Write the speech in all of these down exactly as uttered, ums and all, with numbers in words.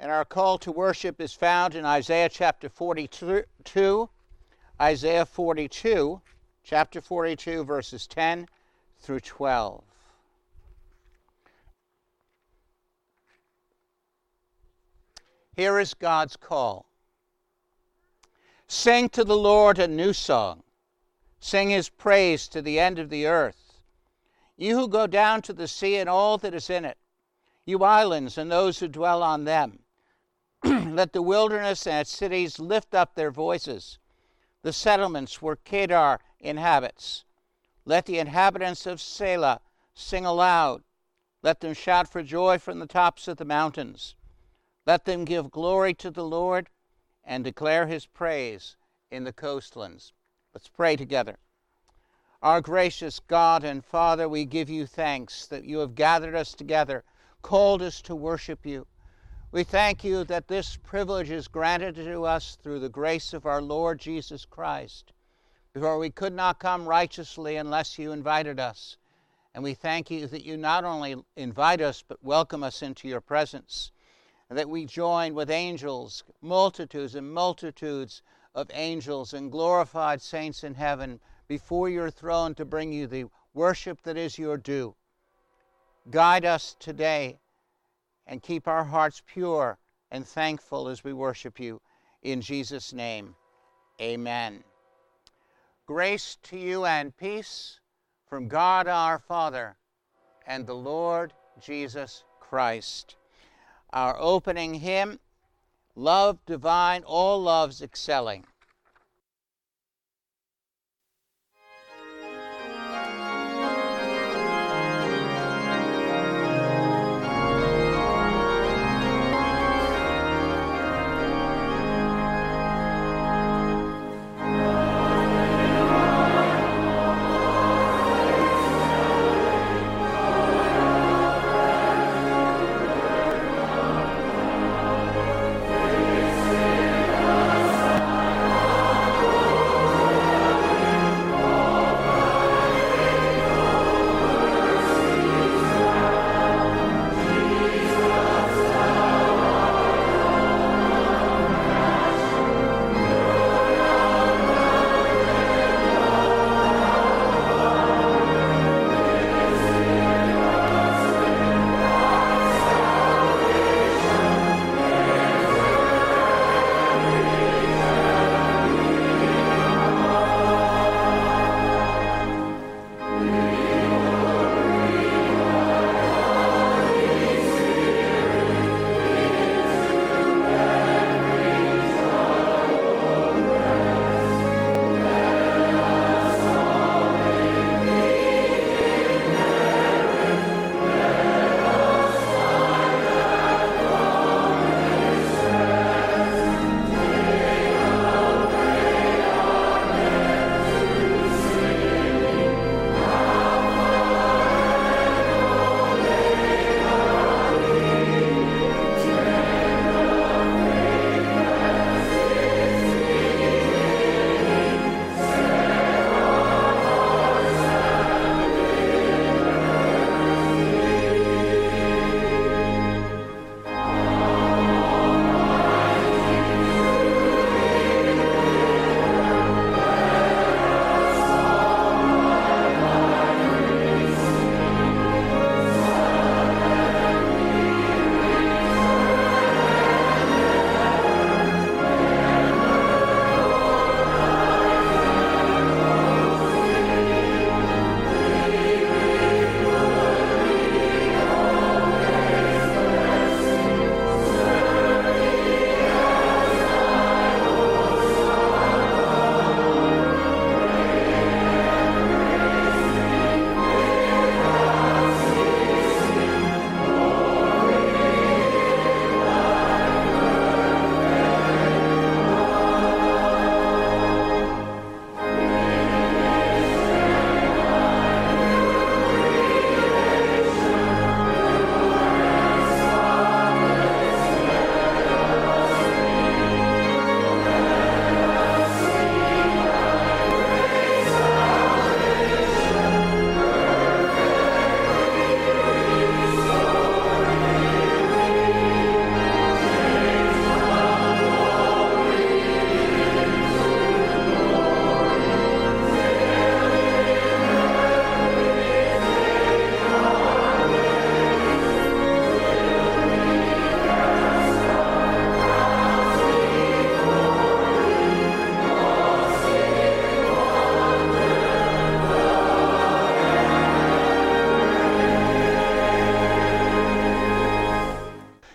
And our call to worship is found in Isaiah chapter forty-two, Isaiah forty-two, chapter forty-two, verses ten through twelve. Here is God's call. Sing to the Lord a new song. Sing his praise to the end of the earth. You who go down to the sea and all that is in it, you islands and those who dwell on them. Let the wilderness and its cities lift up their voices, the settlements where Kedar inhabits. Let the inhabitants of Selah sing aloud. Let them shout for joy from the tops of the mountains. Let them give glory to the Lord and declare his praise in the coastlands. Let's pray together. Our gracious God and Father, we give you thanks that you have gathered us together, called us to worship you. We thank you that this privilege is granted to us through the grace of our Lord Jesus Christ. For we could not come righteously unless you invited us. And we thank you that you not only invite us, but welcome us into your presence. And that we join with angels, multitudes and multitudes of angels and glorified saints in heaven before your throne to bring you the worship that is your due. Guide us today and keep our hearts pure and thankful as we worship you. In Jesus' name, amen. Grace to you and peace from God our Father and the Lord Jesus Christ. Our opening hymn, Love Divine, All Loves Excelling.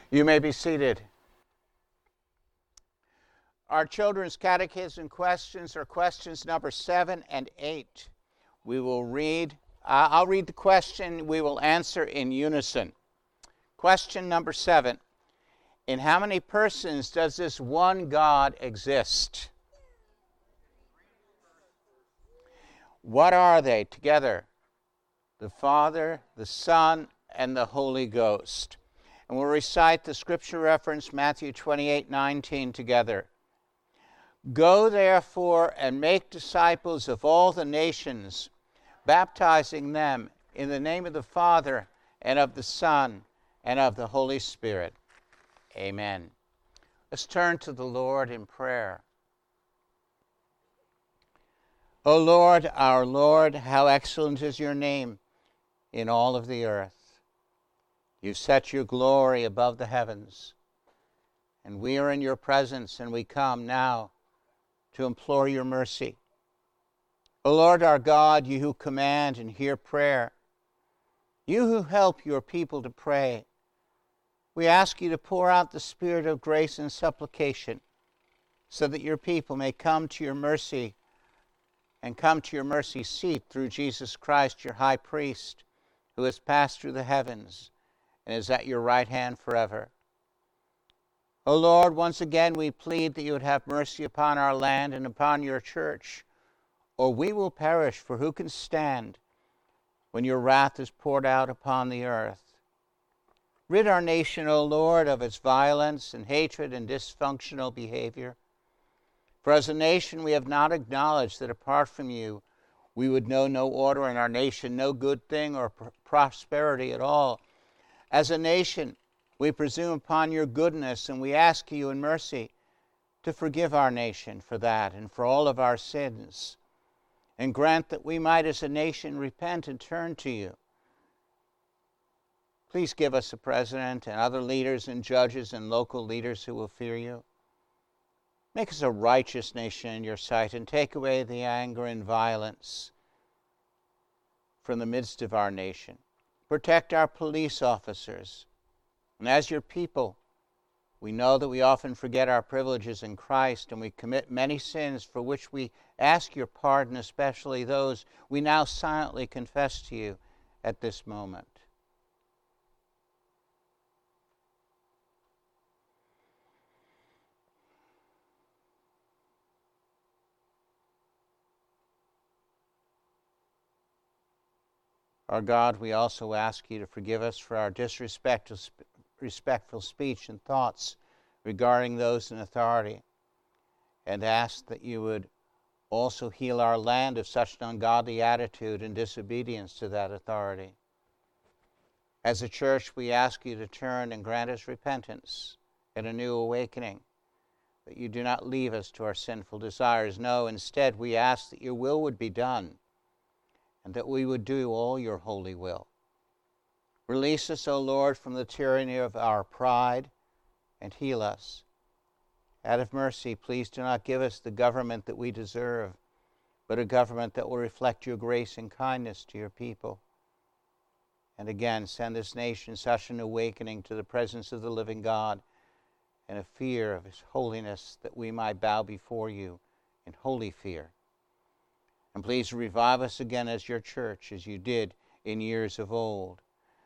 You may be seated. Our children's catechism questions are questions number seven and eight. We will read, uh, I'll read the question, we will answer in unison. Question number seven. In how many persons does this one God exist? What are they together? The Father, the Son, and the Holy Ghost. And we'll recite the scripture reference, Matthew twenty-eight nineteen, together. Go therefore and make disciples of all the nations, baptizing them in the name of the Father and of the Son and of the Holy Spirit. Amen. Let's turn to the Lord in prayer. O Lord, our Lord, how excellent is your name in all of the earth. You've set your glory above the heavens, and we are in your presence, and we come now to implore your mercy. O Lord our God, you who command and hear prayer, you who help your people to pray, we ask you to pour out the spirit of grace and supplication so that your people may come to your mercy and come to your mercy seat through Jesus Christ, your high priest, who has passed through the heavens and is at your right hand forever. O Lord, once again we plead that you would have mercy upon our land and upon your church, or we will perish, for who can stand when your wrath is poured out upon the earth? Rid our nation, O Lord, of its violence and hatred and dysfunctional behavior. For as a nation we have not acknowledged that apart from you we would know no order in our nation, no good thing or pr- prosperity at all. As a nation we presume upon your goodness, and we ask you in mercy to forgive our nation for that and for all of our sins, and grant that we might as a nation repent and turn to you. Please give us a president and other leaders and judges and local leaders who will fear you. Make us a righteous nation in your sight, and take away the anger and violence from the midst of our nation. Protect our police officers. And as your people, we know that we often forget our privileges in Christ, and we commit many sins for which we ask your pardon, especially those we now silently confess to you at this moment. Our God, we also ask you to forgive us for our disrespectful respectful speech and thoughts regarding those in authority, and ask that you would also heal our land of such an ungodly attitude and disobedience to that authority. As a church, we ask you to turn and grant us repentance and a new awakening, that you do not leave us to our sinful desires. No, instead we ask that your will would be done, and that we would do all your holy will. Release us, O Lord, from the tyranny of our pride, and heal us. Out of mercy, please do not give us the government that we deserve, but a government that will reflect your grace and kindness to your people. And again, send this nation such an awakening to the presence of the living God and a fear of his holiness, that we might bow before you in holy fear. And please revive us again as your church, as you did in years of old.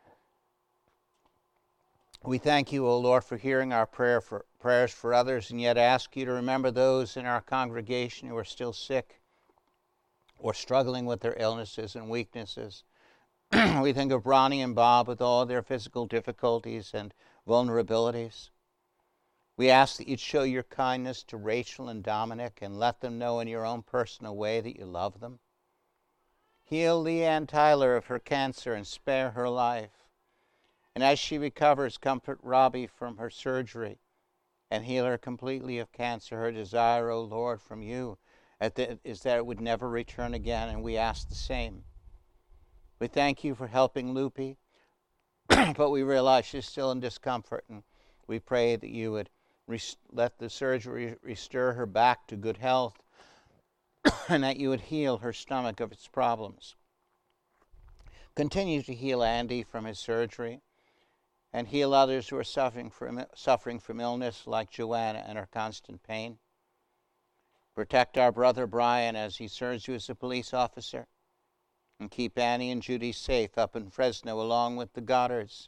We thank you, O Lord, for hearing our prayer for, prayers for others, and yet ask you to remember those in our congregation who are still sick or struggling with their illnesses and weaknesses. We think of Ronnie and Bob with all their physical difficulties and vulnerabilities. We ask that you'd show your kindness to Rachel and Dominic, and let them know in your own personal way that you love them. Heal Leanne Tyler of her cancer and spare her life. And as she recovers, comfort Robbie from her surgery and heal her completely of cancer. Her desire, O Lord, from you is that it would never return again, and we ask the same. We thank you for helping Loopy, but we realize she's still in discomfort, and we pray that you would rest- let the surgery restore her back to good health, and that you would heal her stomach of its problems. Continue to heal Andy from his surgery, and heal others who are suffering from, suffering from illness like Joanna and her constant pain. Protect our brother Brian as he serves you as a police officer, and keep Annie and Judy safe up in Fresno along with the Goddards.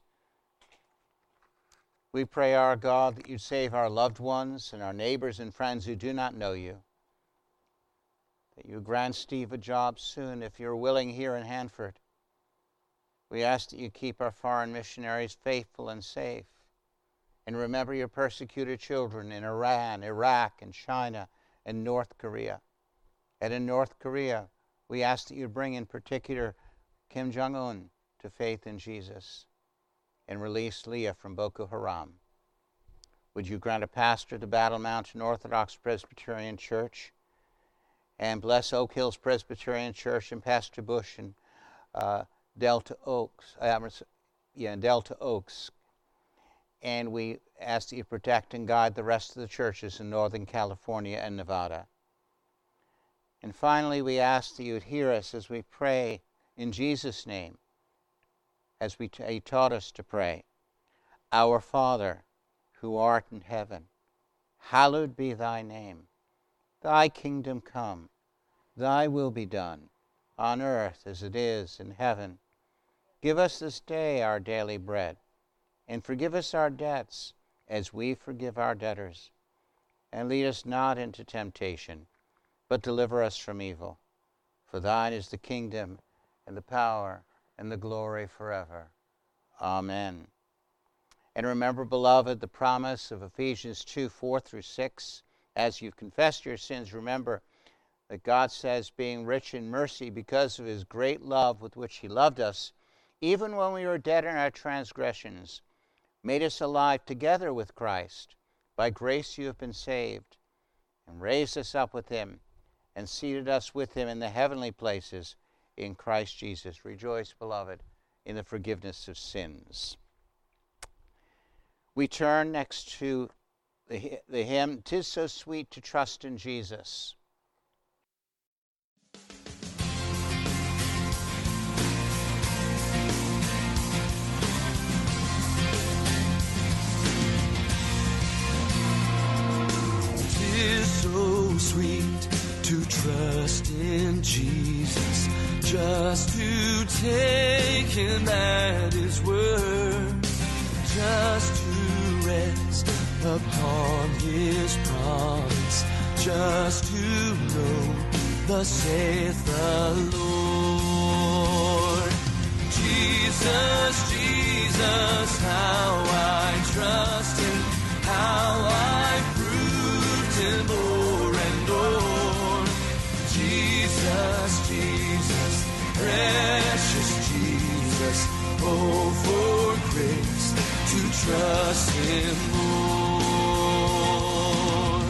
We pray, our God, that you save our loved ones and our neighbors and friends who do not know you, that you grant Steve a job soon if you're willing here in Hanford. We ask that you keep our foreign missionaries faithful and safe, and remember your persecuted children in Iran, Iraq, and China, and North Korea. And in North Korea, we ask that you bring in particular Kim Jong-un to faith in Jesus, and release Leah from Boko Haram. Would you grant a pastor to Battle Mountain Orthodox Presbyterian Church, and bless Oak Hills Presbyterian Church and Pastor Bush and uh, Delta Oaks, uh, yeah, Delta Oaks. And we ask that you protect and guide the rest of the churches in Northern California and Nevada. And finally, we ask that you would hear us as we pray in Jesus' name, as we t- he taught us to pray. Our Father, who art in heaven, hallowed be thy name. Thy kingdom come, thy will be done, on earth as it is in heaven. Give us this day our daily bread, and forgive us our debts, as we forgive our debtors. And lead us not into temptation, but deliver us from evil. For thine is the kingdom, and the power, and the glory forever. Amen. And remember, beloved, the promise of Ephesians two, four through six. As you've confessed your sins, remember that God says, being rich in mercy because of his great love with which he loved us, even when we were dead in our transgressions, made us alive together with Christ. By grace you have been saved, and raised us up with him, and seated us with him in the heavenly places in Christ Jesus. Rejoice, beloved, in the forgiveness of sins. We turn next to the, the hymn, "'Tis So Sweet to Trust in Jesus." "'Tis so sweet to trust in Jesus, just to take him at his word, just to rest upon his promise, just to know thus saith the Lord. Jesus, Jesus, how I trust him, how I proved him o'er and o'er. Jesus, Jesus, precious Jesus, oh, for grace to trust him more.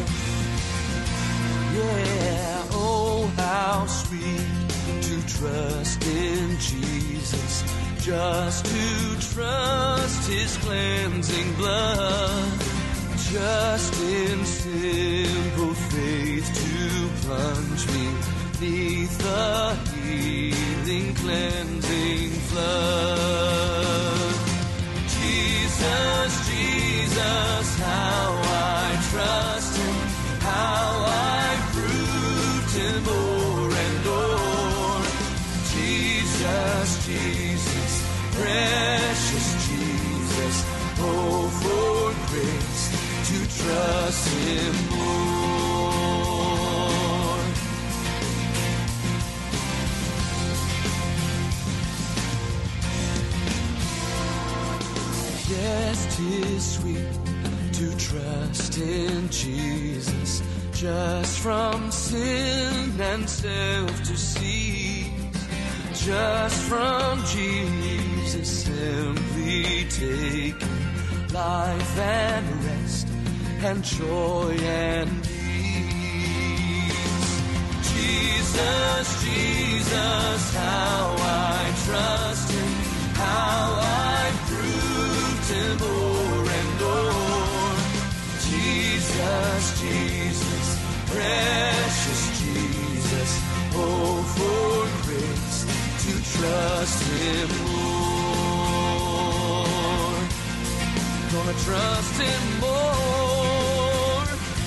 Yeah, oh, how sweet to trust in Jesus, just to trust his cleansing blood, just in simple faith to plunge me neath the healing, cleansing flood. Jesus, Jesus, how I trust him, how I proved him o'er and o'er. Jesus, Jesus, precious Jesus, oh, for grace to trust him more. Yes, 'tis sweet to trust in Jesus, just from sin and self to cease, just from Jesus simply taking life and rest and joy and peace. Jesus, Jesus, how I trust him, how I proved him o'er and o'er. Jesus, Jesus, precious Jesus, oh, for grace to trust him more. gonna trust him more.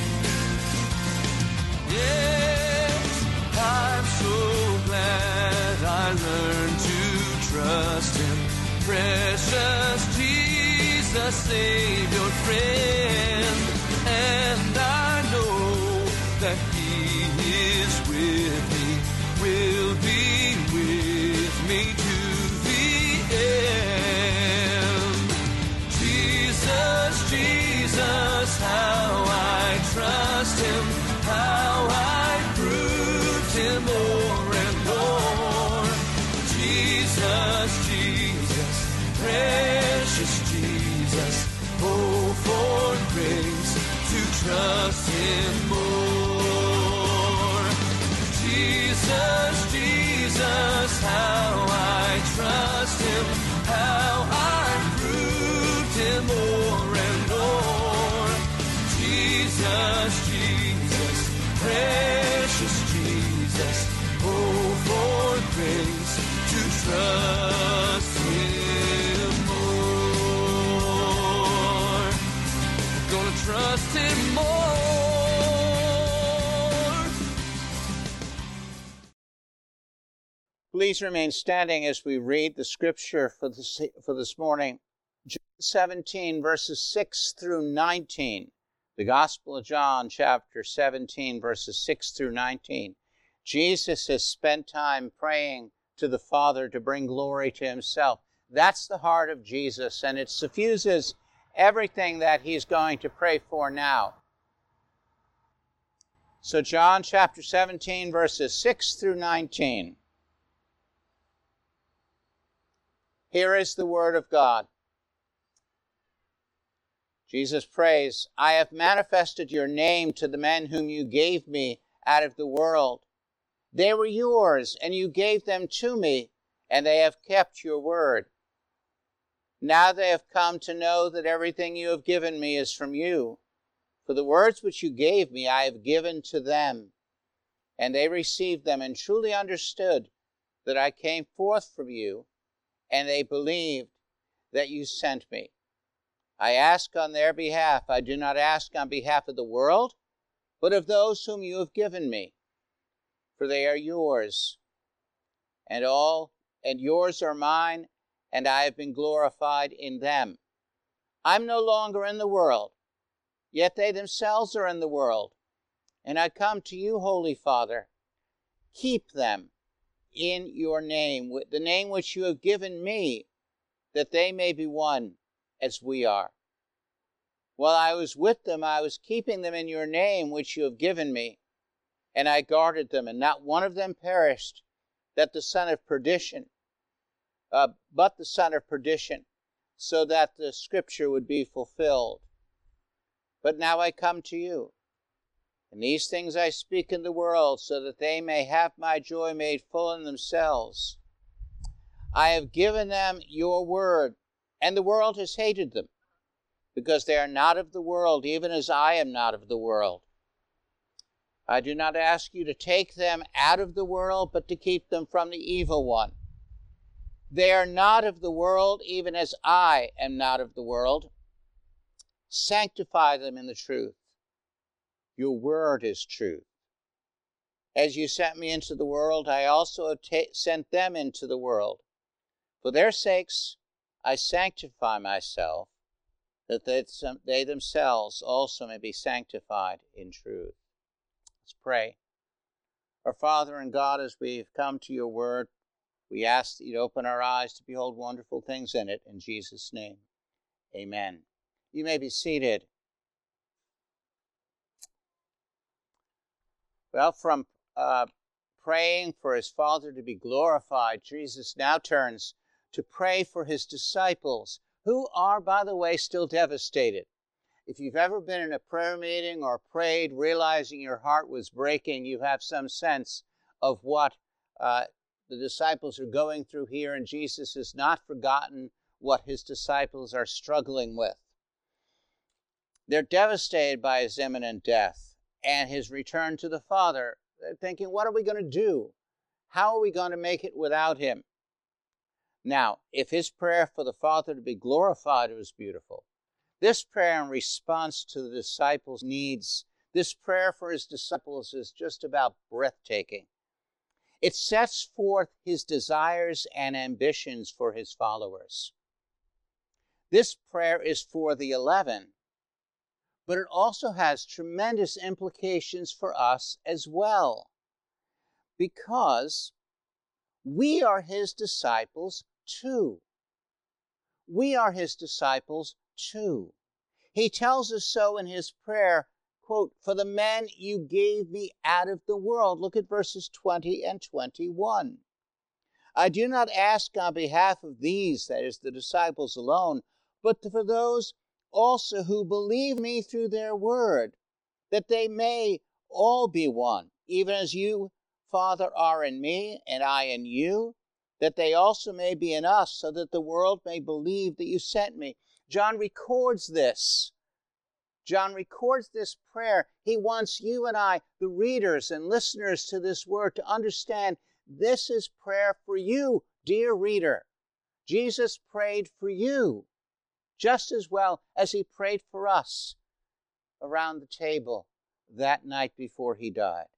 Yes, I'm so glad I learned to trust him. Precious Jesus, Savior, friend, and I know that he is with me, will be with me to the end. Jesus, Jesus, how I trust him, how I proved him more and more. Jesus, Jesus, precious Jesus, oh, for grace to trust him more. Jesus, Jesus, how I trust him, how I proved him more and more. Jesus, Jesus, precious Jesus, oh, for grace to trust him more. Gonna trust him more. Please remain standing as we read the scripture for this, for this morning. John seventeen, verses six through nineteen. The Gospel of John, chapter seventeen, verses six through nineteen. Jesus has spent time praying to the Father to bring glory to himself. That's the heart of Jesus, and it suffuses everything that he's going to pray for now. So John chapter seventeen, verses six through nineteen. Here is the word of God. Jesus prays, I have manifested your name to the men whom you gave me out of the world. They were yours, and you gave them to me, and they have kept your word. Now they have come to know that everything you have given me is from you. For the words which you gave me I have given to them, and they received them and truly understood that I came forth from you, and they believed that you sent me. I ask on their behalf. I do not ask on behalf of the world, but of those whom you have given me. For they are yours, and all, and yours are mine, and I have been glorified in them. I'm no longer in the world, yet they themselves are in the world. And I come to you, Holy Father. Keep them in your name, the name which you have given me, that they may be one as we are. While I was with them, I was keeping them in your name which you have given me, and I guarded them, and not one of them perished, that the son of perdition, uh, but the son of perdition, so that the scripture would be fulfilled. But now I come to you, and these things I speak in the world, so that they may have my joy made full in themselves. I have given them your word, and the world has hated them, because they are not of the world, even as I am not of the world. I do not ask you to take them out of the world, but to keep them from the evil one. They are not of the world, even as I am not of the world. Sanctify them in the truth. Your word is truth. As you sent me into the world, I also have ta- sent them into the world. For their sakes I sanctify myself, that they, they themselves also may be sanctified in truth. Let's pray. Our Father and God, as we've come to your word, we ask that you'd open our eyes to behold wonderful things in it. In Jesus' name, amen. You may be seated. Well, from uh, praying for his Father to be glorified, Jesus now turns to pray for his disciples, who are, by the way, still devastated. If you've ever been in a prayer meeting or prayed realizing your heart was breaking, you have some sense of what uh, the disciples are going through here, and Jesus has not forgotten what his disciples are struggling with. They're devastated by his imminent death and his return to the Father. They're thinking, what are we going to do? How are we going to make it without him? Now, if his prayer for the Father to be glorified was beautiful, This prayer in response to the disciples' needs, this prayer for his disciples is just about breathtaking. It sets forth his desires and ambitions for his followers. This prayer is for the eleven, but it also has tremendous implications for us as well, because we are his disciples too. We are his disciples too. He tells us so in his prayer, quote, "For the men you gave me out of the world." Look at verses twenty and twenty-one. "I do not ask on behalf of these," that is, the disciples alone, "but for those also who believe me through their word, that they may all be one, even as you, Father, are in me, and I in you, that they also may be in us, so that the world may believe that you sent me." John records this. John records this prayer. He wants you and I, the readers and listeners to this word, to understand this is prayer for you, dear reader. Jesus prayed for you just as well as he prayed for us around the table that night before he died.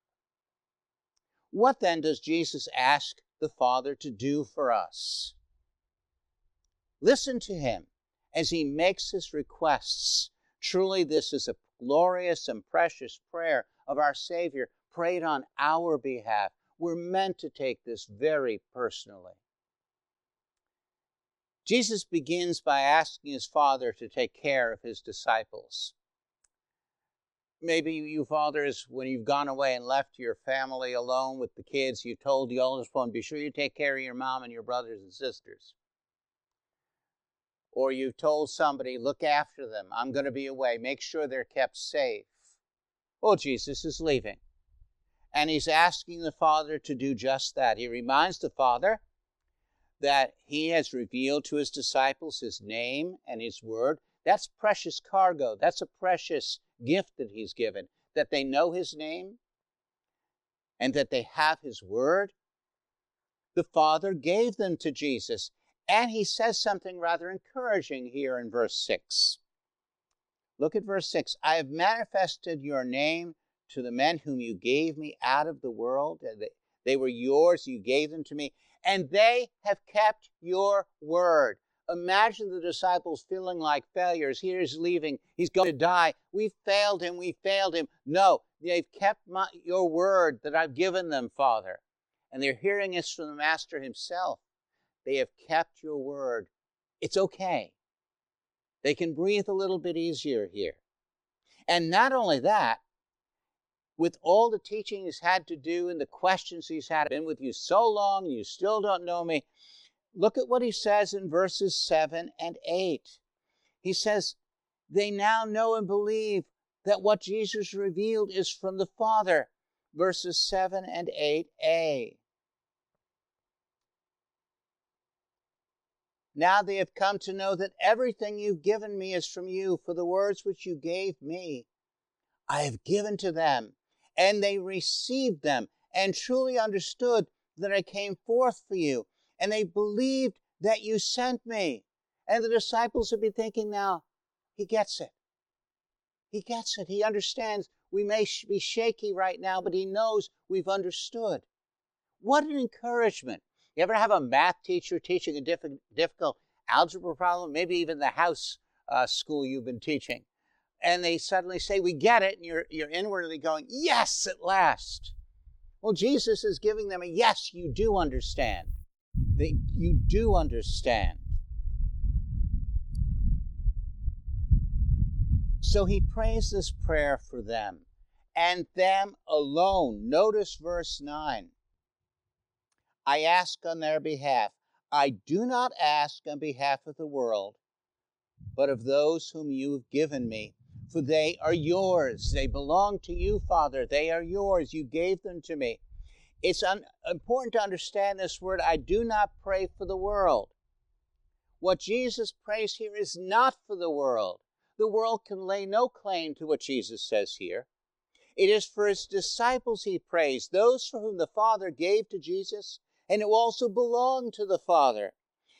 What then does Jesus ask the Father to do for us? Listen to him as he makes his requests. Truly, this is a glorious and precious prayer of our Savior, prayed on our behalf. We're meant to take this very personally. Jesus begins by asking his Father to take care of his disciples. Maybe you fathers, when you've gone away and left your family alone with the kids, you told the oldest one, be sure you take care of your mom and your brothers and sisters. Or you've told somebody, look after them. I'm going to be away. Make sure they're kept safe. Well, Jesus is leaving. And he's asking the Father to do just that. He reminds the Father that he has revealed to his disciples his name and his word. That's precious cargo. That's a precious gift that he's given, that they know his name and that they have his word. The Father gave them to Jesus, and he says something rather encouraging here in verse six. Look at verse six. "I have manifested your name to the men whom you gave me out of the world. They were yours, you gave them to me, and they have kept your word." Imagine the disciples feeling like failures. Here he's leaving. He's going to die. We failed him. We failed him. No, they've kept my, your word that I've given them, Father. And they're hearing this from the Master himself. They have kept your word. It's okay. They can breathe a little bit easier here. And not only that, with all the teaching he's had to do and the questions he's had, I've been with you so long, you still don't know me. Look at what he says in verses seven and eight. He says, they now know and believe that what Jesus revealed is from the Father. Verses seven and eight a. Now they have come to know that everything you've given me is from you, for the words which you gave me, I have given to them, and they received them, and truly understood that I came forth for you, and they believed that you sent me. And the disciples would be thinking now, he gets it. He gets it. He understands. We may be shaky right now, but he knows we've understood. What an encouragement. You ever have a math teacher teaching a diff- difficult algebra problem, maybe even the house uh, school you've been teaching, and they suddenly say, we get it, and you're, you're inwardly going, yes, at last. Well, Jesus is giving them a yes, you do understand. They, you do understand. So he prays this prayer for them, and them alone. Notice verse nine. I ask on their behalf. I do not ask on behalf of the world, but of those whom you have given me. For they are yours. They belong to you, Father. They are yours. You gave them to me. It's un- important to understand this word, I do not pray for the world. What Jesus prays here is not for the world. The world can lay no claim to what Jesus says here. It is for his disciples he prays, those for whom the Father gave to Jesus, and who also belong to the Father.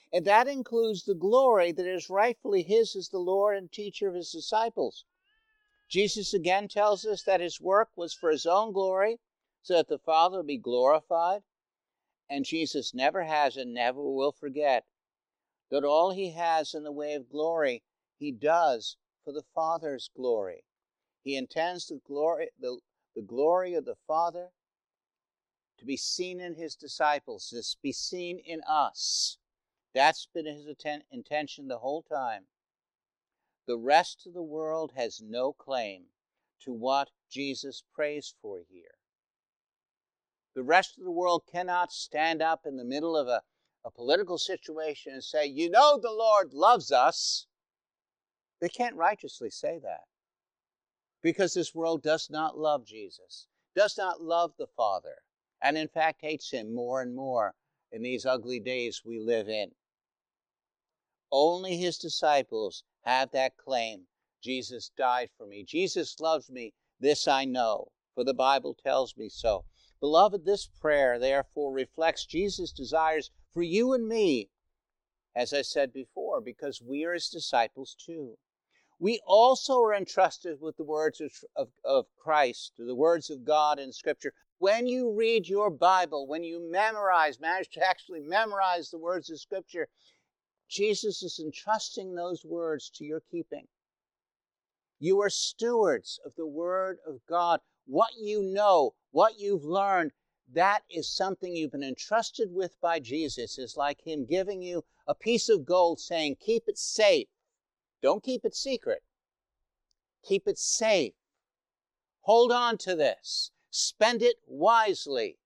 And that includes the glory that is rightfully his as the Lord and teacher of his disciples. Jesus again tells us that his work was for his own glory, so that the Father would be glorified. And Jesus never has and never will forget that all he has in the way of glory, he does for the Father's glory. He intends the glory, the, the glory of the Father to be seen in his disciples, to be seen in us. That's been his atten- intention the whole time. The rest of the world has no claim to what Jesus prays for here. The rest of the world cannot stand up in the middle of a, a political situation and say, you know the Lord loves us. They can't righteously say that, because this world does not love Jesus, does not love the Father, and in fact hates him more and more in these ugly days we live in. Only his disciples have that claim. Jesus died for me. Jesus loves me. This I know, for the Bible tells me so. Beloved, this prayer, therefore, reflects Jesus' desires for you and me, as I said before, because we are his disciples too. We also are entrusted with the words of, of, of Christ, the words of God in Scripture. When you read your Bible, when you memorize, manage to actually memorize the words of Scripture, Jesus is entrusting those words to your keeping. You are stewards of the Word of God. What you know, what you've learned, that is something you've been entrusted with by Jesus. It's like him giving you a piece of gold saying, keep it safe. Don't keep it secret. Keep it safe. Hold on to this. Spend it wisely.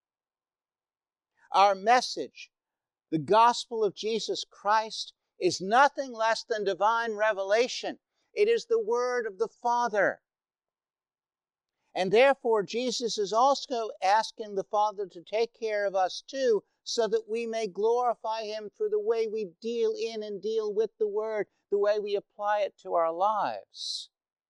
Our message, the gospel of Jesus Christ, is nothing less than divine revelation. It is the word of the Father. And therefore, Jesus is also asking the Father to take care of us too, so that we may glorify him through the way we deal in and deal with the word, the way we apply it to our lives.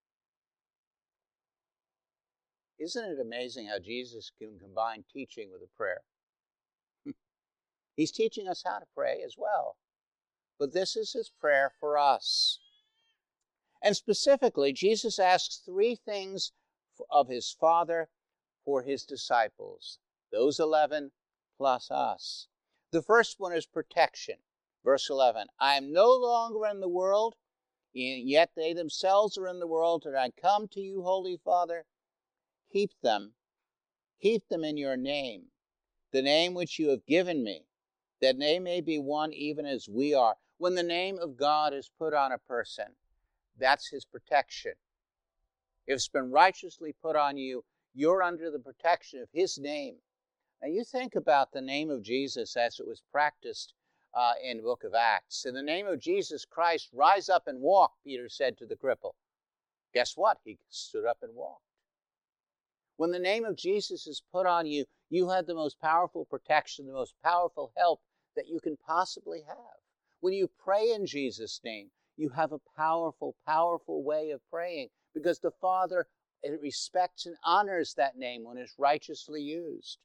Isn't it amazing how Jesus can combine teaching with a prayer? He's teaching us how to pray as well. But this is his prayer for us. And specifically, Jesus asks three things of his Father for his disciples, those eleven plus us. The first one is protection. Verse eleven, I am no longer in the world, yet they themselves are in the world, and I come to you, Holy Father. Keep them, keep them in your name, the name which you have given me, that they may be one even as we are. When the name of God is put on a person, that's his protection. If it's been righteously put on you, you're under the protection of his name. Now you think about the name of Jesus as it was practiced uh, in the book of Acts. In the name of Jesus Christ, rise up and walk, Peter said to the cripple. Guess what? He stood up and walked. When the name of Jesus is put on you, you have the most powerful protection, the most powerful help that you can possibly have. When you pray in Jesus' name, you have a powerful, powerful way of praying, because the Father respects and honors that name when it's righteously used.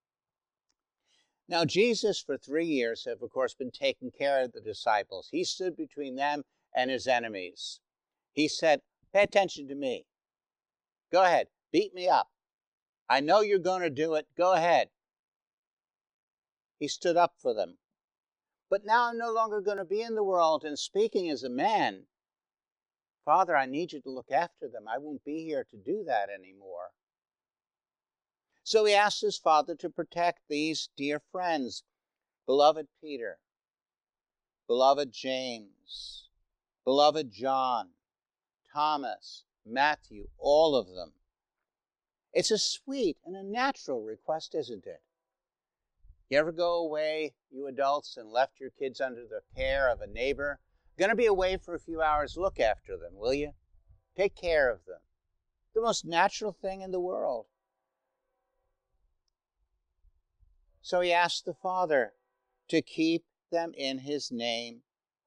Now, Jesus, for three years, have, of course, been taking care of the disciples. He stood between them and his enemies. He said, pay attention to me. Go ahead, beat me up. I know you're going to do it. Go ahead. He stood up for them. But now I'm no longer going to be in the world, and speaking as a man, Father, I need you to look after them. I won't be here to do that anymore. So he asked his Father to protect these dear friends, beloved Peter, beloved James, beloved John, Thomas, Matthew, all of them. It's a sweet and a natural request, isn't it? You ever go away, you adults, and left your kids under the care of a neighbor? Going to be away for a few hours, look after them, will you? Take care of them. The most natural thing in the world. So he asked the Father to keep them in his name,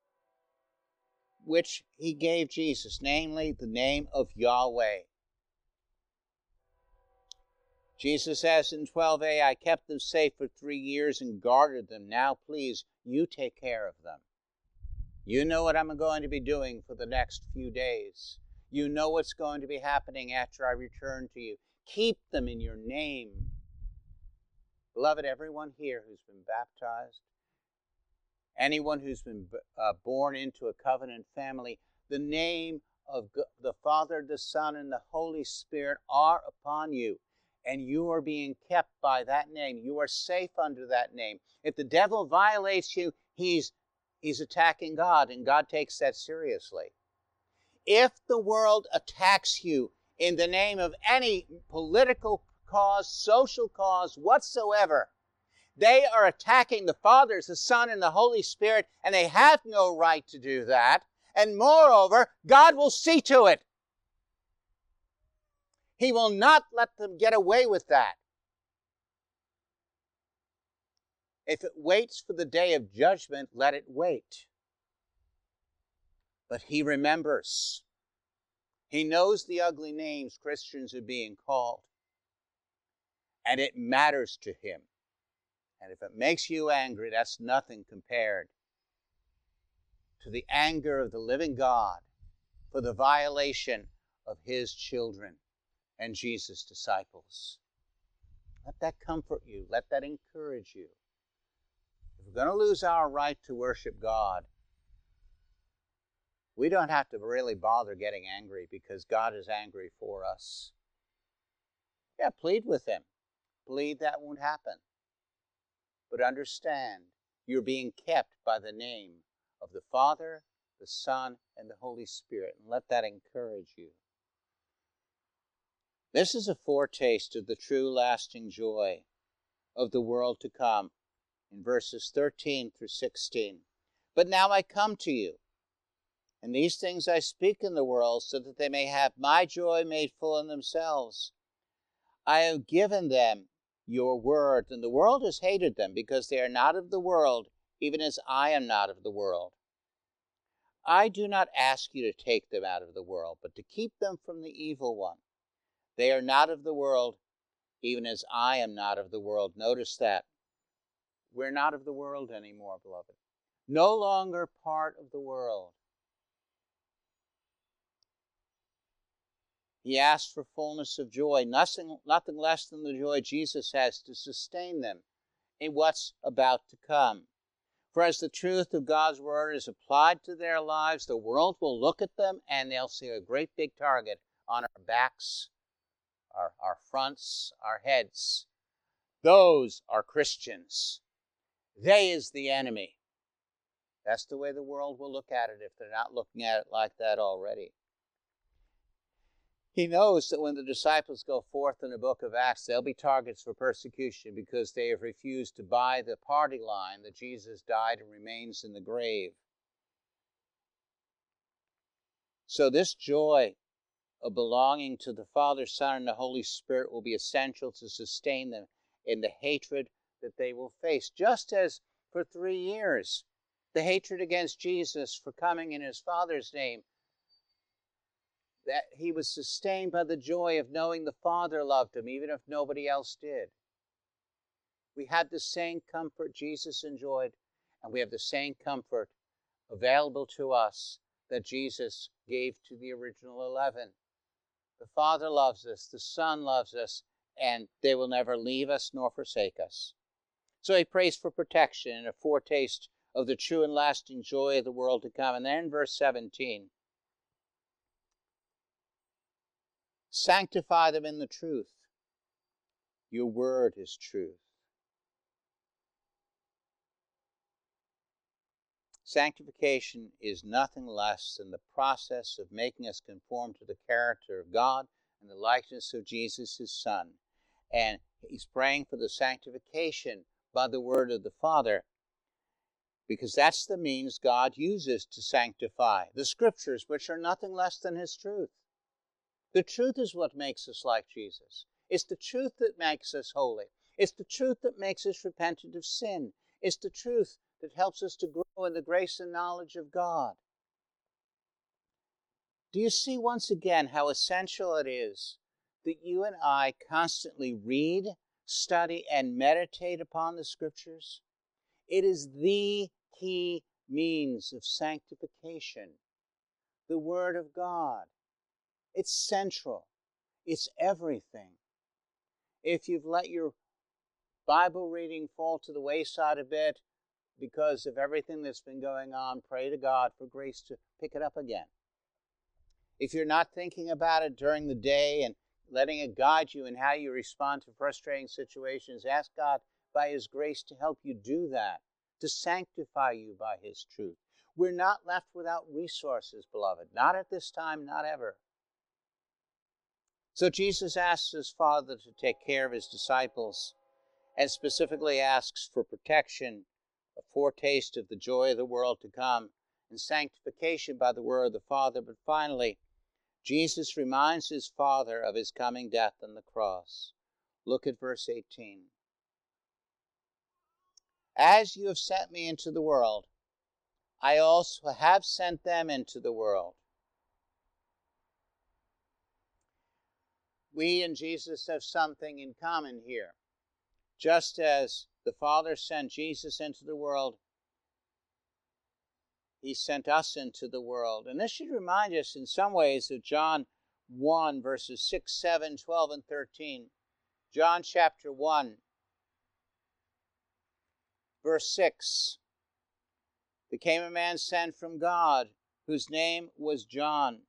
which he gave Jesus, namely the name of Yahweh. Jesus says in twelve a, I kept them safe for three years and guarded them. Now, please, you take care of them. You know what I'm going to be doing for the next few days. You know what's going to be happening after I return to you. Keep them in your name. Beloved, everyone here who's been baptized, anyone who's been uh, born into a covenant family, the name of the Father, the Son, and the Holy Spirit are upon you. And you are being kept by that name. You are safe under that name. If the devil violates you, he's, he's attacking God, and God takes that seriously. If the world attacks you in the name of any political cause, social cause whatsoever, they are attacking the Father, the Son, and the Holy Spirit, and they have no right to do that. And moreover, God will see to it. He will not let them get away with that. If it waits for the day of judgment, let it wait. But he remembers. He knows the ugly names Christians are being called. And it matters to him. And if it makes you angry, that's nothing compared to the anger of the living God for the violation of his children and Jesus' disciples. Let that comfort you. Let that encourage you. If we're going to lose our right to worship God, we don't have to really bother getting angry because God is angry for us. Yeah, plead with him. Plead that won't happen. But understand, you're being kept by the name of the Father, the Son, and the Holy Spirit. And let that encourage you. This is a foretaste of the true lasting joy of the world to come in verses thirteen through sixteen. But now I come to you, and these things I speak in the world so that they may have my joy made full in themselves. I have given them your word, and the world has hated them because they are not of the world, even as I am not of the world. I do not ask you to take them out of the world, but to keep them from the evil one. They are not of the world, even as I am not of the world. Notice that. We're not of the world anymore, beloved. No longer part of the world. He asks for fullness of joy, nothing, nothing less than the joy Jesus has to sustain them in what's about to come. For as the truth of God's word is applied to their lives, the world will look at them and they'll see a great big target on our backs, our, our fronts, our heads. Those are Christians. They is the enemy. That's the way the world will look at it if they're not looking at it like that already. He knows that when the disciples go forth in the book of Acts, they'll be targets for persecution because they have refused to buy the party line that Jesus died and remains in the grave. So this joy of belonging to the Father, Son, and the Holy Spirit will be essential to sustain them in the hatred that they will face. Just as for three years, the hatred against Jesus for coming in his Father's name, that he was sustained by the joy of knowing the Father loved him, even if nobody else did. We had the same comfort Jesus enjoyed, and we have the same comfort available to us that Jesus gave to the original eleven. The Father loves us, the Son loves us, and they will never leave us nor forsake us. So he prays for protection and a foretaste of the true and lasting joy of the world to come. And then in verse seventeen, sanctify them in the truth. Your word is truth. Sanctification is nothing less than the process of making us conform to the character of God and the likeness of Jesus, his Son. And he's praying for the sanctification by the word of the Father, because that's the means God uses to sanctify the Scriptures, which are nothing less than his truth. The truth is what makes us like Jesus. It's the truth that makes us holy. It's the truth that makes us repentant of sin. It's the truth that helps us to grow in the grace and knowledge of God. Do you see once again how essential it is that you and I constantly read, study, and meditate upon the Scriptures? It is the key means of sanctification. The Word of God. It's central. It's everything. If you've let your Bible reading fall to the wayside a bit because of everything that's been going on, pray to God for grace to pick it up again. If you're not thinking about it during the day and letting it guide you in how you respond to frustrating situations, ask God by His grace to help you do that, to sanctify you by His truth. We're not left without resources, beloved. Not at this time, not ever. So Jesus asks His Father to take care of His disciples and specifically asks for protection, a foretaste of the joy of the world to come, and sanctification by the word of the Father. But finally, Jesus reminds His Father of His coming death on the cross. Look at verse eighteen. As you have sent me into the world, I also have sent them into the world. We and Jesus have something in common here. Just as the Father sent Jesus into the world, He sent us into the world. And this should remind us in some ways of John one, verses six, seven, twelve, and thirteen. John chapter one, verse six. There came a man sent from God, whose name was John.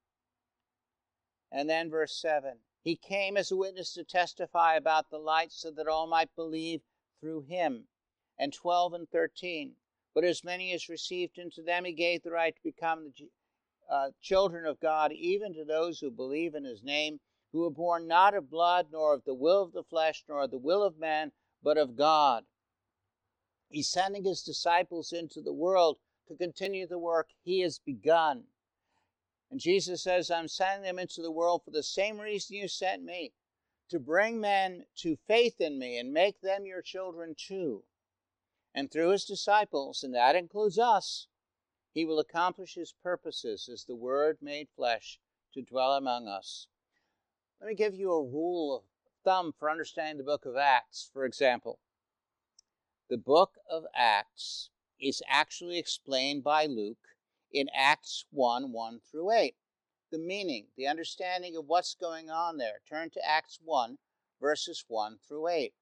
And then verse seven. He came as a witness to testify about the light so that all might believe through him. And twelve and thirteen. But as many as received into them, He gave the right to become the uh, children of God, even to those who believe in His name, who were born not of blood, nor of the will of the flesh, nor of the will of man, but of God. He's sending His disciples into the world to continue the work He has begun. And Jesus says, I'm sending them into the world for the same reason you sent me, to bring men to faith in me and make them your children too. And through His disciples, and that includes us, He will accomplish His purposes as the Word made flesh to dwell among us. Let me give you a rule of thumb for understanding the book of Acts, for example. The book of Acts is actually explained by Luke in Acts one, one through eight. The meaning, the understanding of what's going on there. Turn to Acts one, verses one through eight.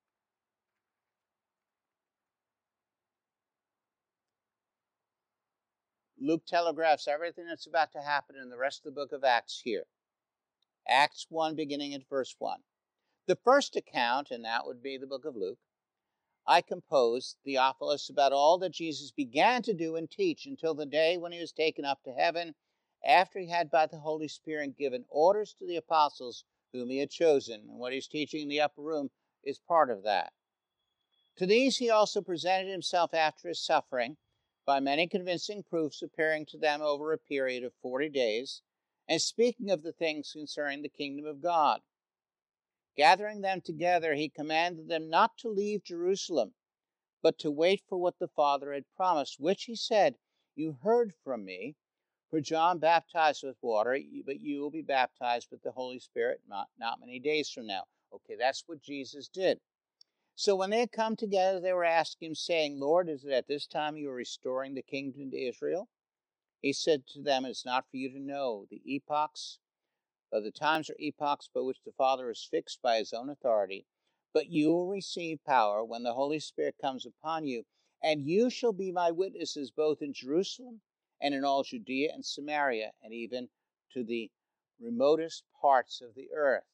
Luke telegraphs everything that's about to happen in the rest of the book of Acts here. Acts one, beginning at verse one. The first account, and that would be the book of Luke, I composed, Theophilus, about all that Jesus began to do and teach until the day when He was taken up to heaven, after He had by the Holy Spirit given orders to the apostles whom He had chosen. And what He's teaching in the upper room is part of that. To these He also presented Himself after His suffering, by many convincing proofs, appearing to them over a period of forty days, and speaking of the things concerning the kingdom of God. Gathering them together, He commanded them not to leave Jerusalem, but to wait for what the Father had promised, which He said, You heard from me, for John baptized with water, but you will be baptized with the Holy Spirit not, not many days from now. Okay, that's what Jesus did. So when they had come together, they were asking Him, saying, Lord, is it at this time You are restoring the kingdom to Israel? He said to them, It is not for you to know the epochs, uh, the times or epochs by which the Father is fixed by His own authority, but you will receive power when the Holy Spirit comes upon you, and you shall be my witnesses both in Jerusalem and in all Judea and Samaria, and even to the remotest parts of the earth.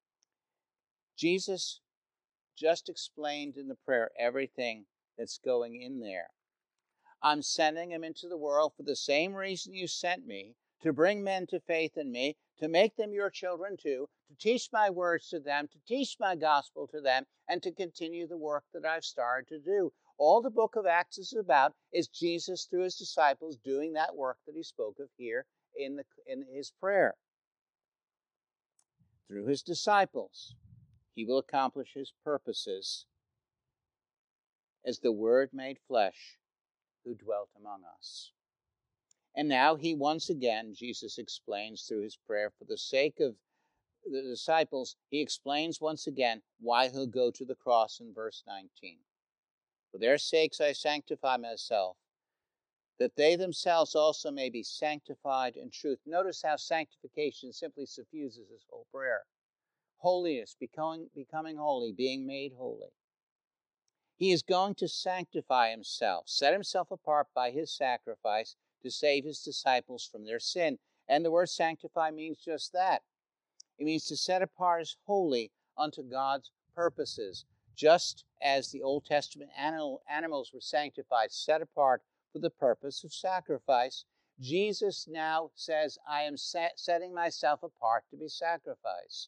Jesus just explained in the prayer everything that's going in there. I'm sending Him into the world for the same reason you sent me, to bring men to faith in me, to make them your children too, to teach my words to them, to teach my gospel to them, and to continue the work that I've started to do. All the book of Acts is about is Jesus through His disciples doing that work that He spoke of here in, the, in His prayer. Through His disciples, He will accomplish His purposes as the Word made flesh who dwelt among us. And now He once again, Jesus explains through His prayer, for the sake of the disciples, he explains once again why he'll go to the cross in verse nineteen. For their sakes I sanctify myself, that they themselves also may be sanctified in truth. Notice how sanctification simply suffuses this whole prayer. Holiness, becoming, becoming holy, being made holy. He is going to sanctify himself, set himself apart by his sacrifice to save his disciples from their sin. And the word sanctify means just that. It means to set apart as holy unto God's purposes, just as the Old Testament animal, animals were sanctified, set apart for the purpose of sacrifice. Jesus now says, I am set, setting myself apart to be sacrificed.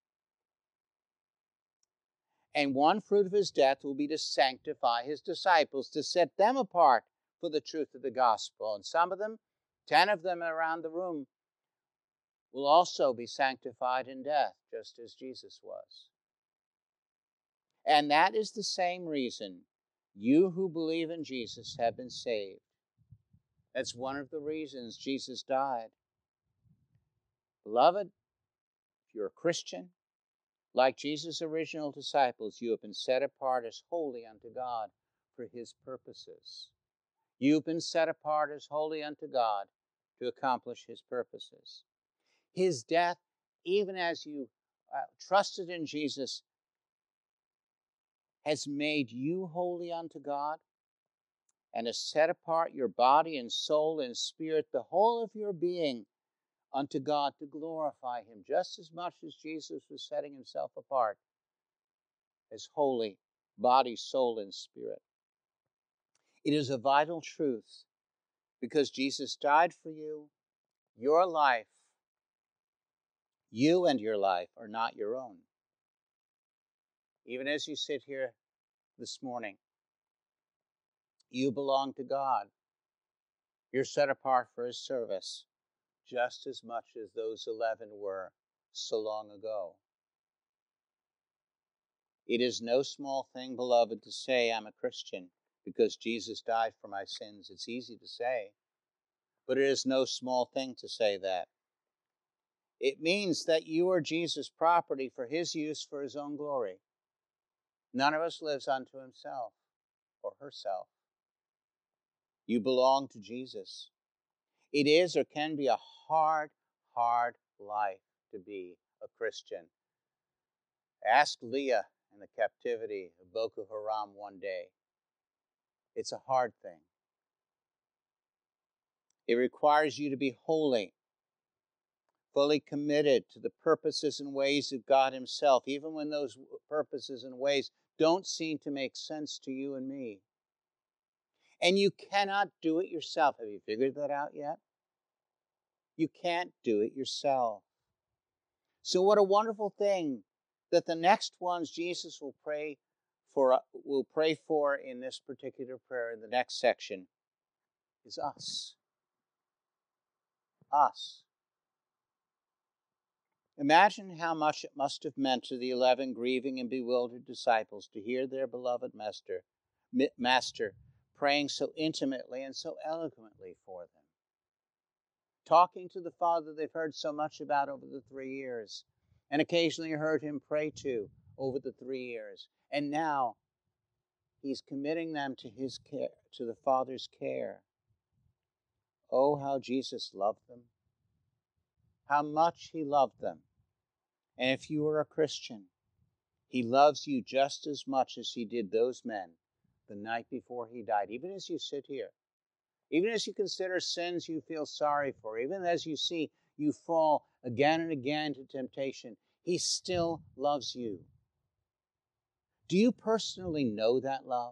And one fruit of his death will be to sanctify his disciples, to set them apart for the truth of the gospel. And some of them, ten of them around the room, will also be sanctified in death, just as Jesus was. And that is the same reason you who believe in Jesus have been saved. That's one of the reasons Jesus died. Beloved, if you're a Christian, like Jesus' original disciples, you have been set apart as holy unto God for his purposes. You've been set apart as holy unto God to accomplish his purposes. His death, even as you uh, trusted in Jesus, has made you holy unto God and has set apart your body and soul and spirit, the whole of your being, unto God to glorify him, just as much as Jesus was setting himself apart as holy, body, soul, and spirit. It is a vital truth because Jesus died for you. Your life, you and your life are not your own. Even as you sit here this morning, you belong to God. You're set apart for his service, just as much as those eleven were so long ago. It is no small thing, beloved, to say I'm a Christian because Jesus died for my sins. It's easy to say, but it is no small thing to say that. It means that you are Jesus' property for his use for his own glory. None of us lives unto himself or herself. You belong to Jesus. It is or can be a hard, hard life to be a Christian. Ask Leah in the captivity of Boko Haram one day. It's a hard thing. It requires you to be holy, fully committed to the purposes and ways of God himself, even when those purposes and ways don't seem to make sense to you and me. And you cannot do it yourself. Have you figured that out yet? You can't do it yourself. So what a wonderful thing that the next ones Jesus will pray for, will pray for in this particular prayer in the next section is us. Us. Imagine how much it must have meant to the eleven grieving and bewildered disciples to hear their beloved master, master praying so intimately and so eloquently for them. Talking to the Father they've heard so much about over the three years, and occasionally heard him pray to over the three years. And now he's committing them to his care, to the Father's care. Oh, how Jesus loved them. How much he loved them. And if you are a Christian, he loves you just as much as he did those men the night before he died. Even as you sit here, even as you consider sins you feel sorry for, even as you see you fall again and again to temptation, he still loves you. Do you personally know that love?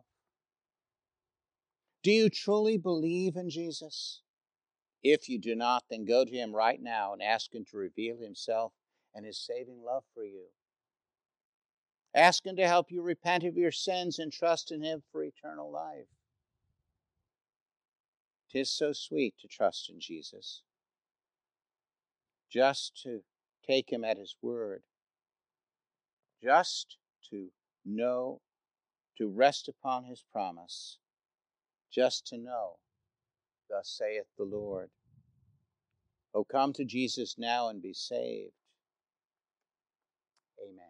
Do you truly believe in Jesus? If you do not, then go to him right now and ask him to reveal himself and his saving love for you. Ask him to help you repent of your sins and trust in him for eternal life. 'Tis so sweet to trust in Jesus, just to take him at his word, just to know, to rest upon his promise, just to know, thus saith the Lord. Oh, come to Jesus now and be saved. Amen.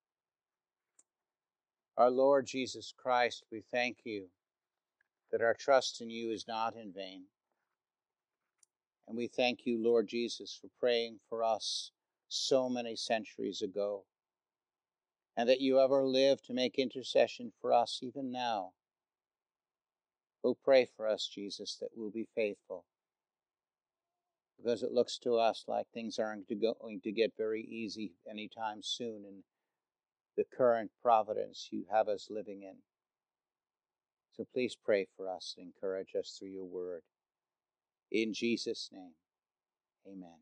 Our Lord Jesus Christ, we thank you that our trust in you is not in vain. And we thank you, Lord Jesus, for praying for us so many centuries ago, and that you ever live to make intercession for us even now. Oh, pray for us, Jesus, that we'll be faithful, because it looks to us like things aren't going to get very easy anytime soon in the current providence you have us living in. So please pray for us and encourage us through your word. In Jesus' name, amen.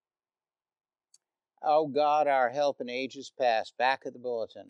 Oh God, our help in ages past, back at the bulletin.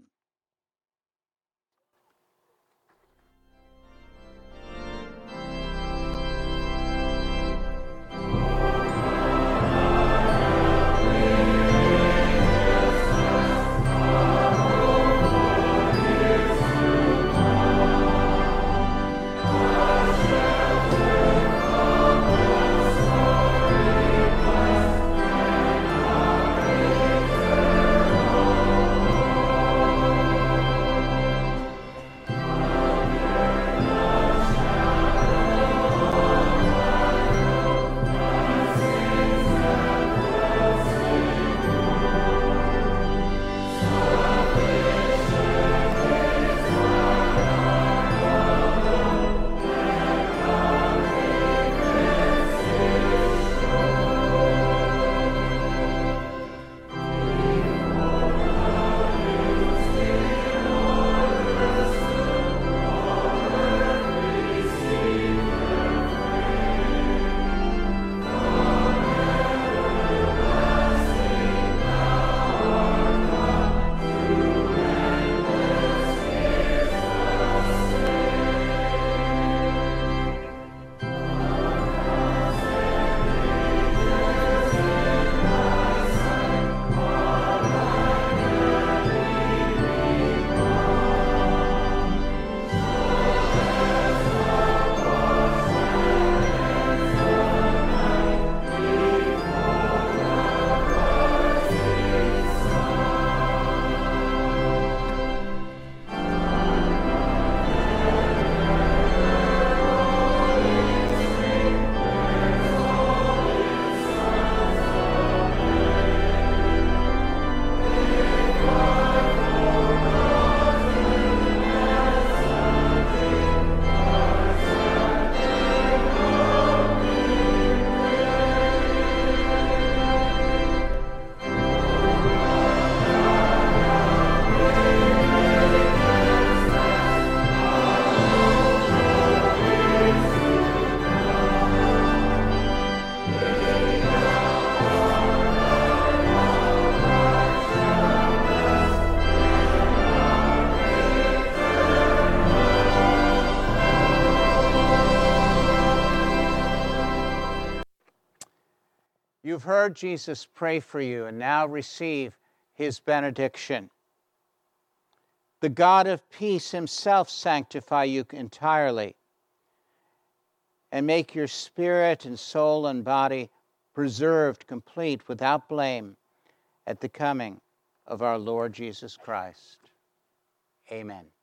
You've heard Jesus pray for you, and now receive his benediction. The God of peace himself sanctify you entirely, and make your spirit and soul and body preserved, complete, without blame, at the coming of our Lord Jesus Christ. Amen.